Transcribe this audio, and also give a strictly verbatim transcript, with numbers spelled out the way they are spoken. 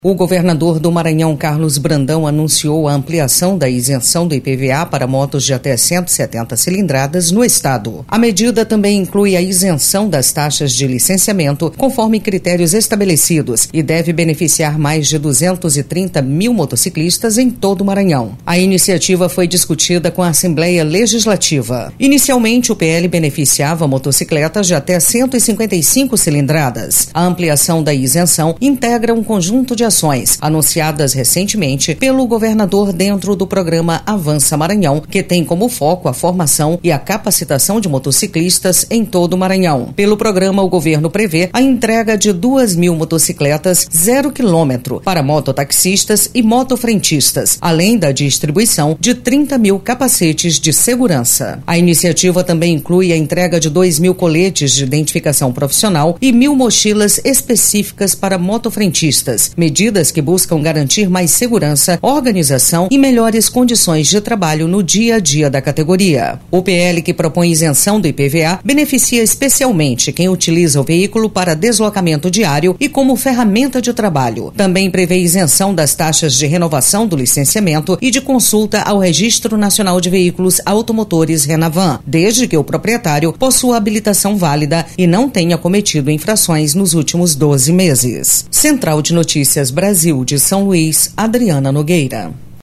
O governador do Maranhão, Carlos Brandão, anunciou a ampliação da isenção do I P V A para motos de até cento e setenta cilindradas no estado. A medida também inclui a isenção das taxas de licenciamento, conforme critérios estabelecidos, e deve beneficiar mais de duzentos e trinta mil motociclistas em todo o Maranhão. A iniciativa foi discutida com a Assembleia Legislativa. Inicialmente, o P L beneficiava motocicletas de até cento e cinquenta e cinco cilindradas. A ampliação da isenção integra um conjunto de ações anunciadas recentemente pelo governador dentro do programa Avança Maranhão, que tem como foco a formação e a capacitação de motociclistas em todo o Maranhão. Pelo programa, o governo prevê a entrega de duas mil motocicletas zero quilômetro para mototaxistas e motofrentistas, além da distribuição de trinta mil capacetes de segurança. A iniciativa também inclui a entrega de dois mil coletes de identificação profissional e mil mochilas específicas para motofrentistas, medidas que buscam garantir mais segurança, organização e melhores condições de trabalho no dia a dia da categoria. O P L, que propõe isenção do I P V A, beneficia especialmente quem utiliza o veículo para deslocamento diário e como ferramenta de trabalho. Também prevê isenção das taxas de renovação do licenciamento e de consulta ao Registro Nacional de Veículos Automotores Renavan, desde que o proprietário possua habilitação válida e não tenha cometido infrações nos últimos doze meses. Central de Notícias Brasil de São Luís, Adriana Nogueira.